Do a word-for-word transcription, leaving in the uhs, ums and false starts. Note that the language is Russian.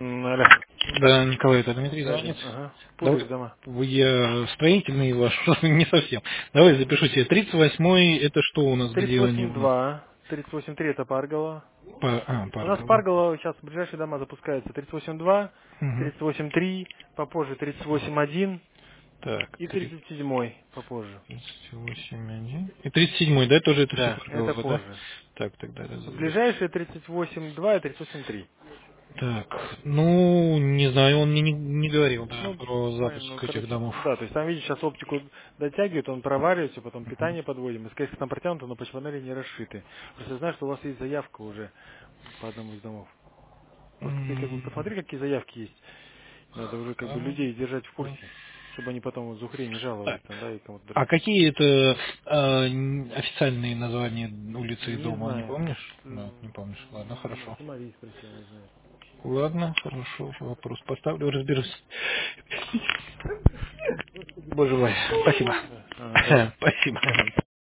М, Алло. Да, Николай, это Дмитрий Да, звонит. Дим, ага. Давай, Путаешь дома. вы, я строительный ваш, не совсем. Давай запишу себе. Тридцать восьмой, это что у нас, тридцать где они восемь у нас? два, тридцать восемь три это Паргола. По, а, У нас Паргова. Паргола сейчас ближайшие дома запускаются тридцать восемь два, Угу. тридцать восемь три, попозже тридцать восемь один Так, и тридцать семь попозже. тридцать восемь один. И тридцать седьмой, да, тоже это все Да, это Паргова, да? позже. Так, тогда раз. Ближайшие тридцать восемь два и тридцать восемь три. Так, ну, не знаю, он мне не, не говорил, да, Ну, про понятно, ну, запуск этих короче, домов. да, то есть там, видишь, сейчас оптику дотягивает, он проваривается, потом питание подводим, и, скорее всего, там протянуто, но почему панели не расшиты. Просто я знаю, что у вас есть заявка уже по одному из домов. Просто ты как бы М, посмотри, какие заявки есть. Надо уже как бы людей держать в курсе, чтобы они потом вот Зухре не Так, жаловались там, да, и кому-то а другим. какие это а, н- официальные названия улицы и Не дома, не знаю. помнишь? Ну, М, не помнишь. Ладно, Не знаю, хорошо. Самарий спроси, она знает. Ладно, хорошо, вопрос поставлю, разберусь. Боже мой, спасибо. Да. Ага, давай. Спасибо.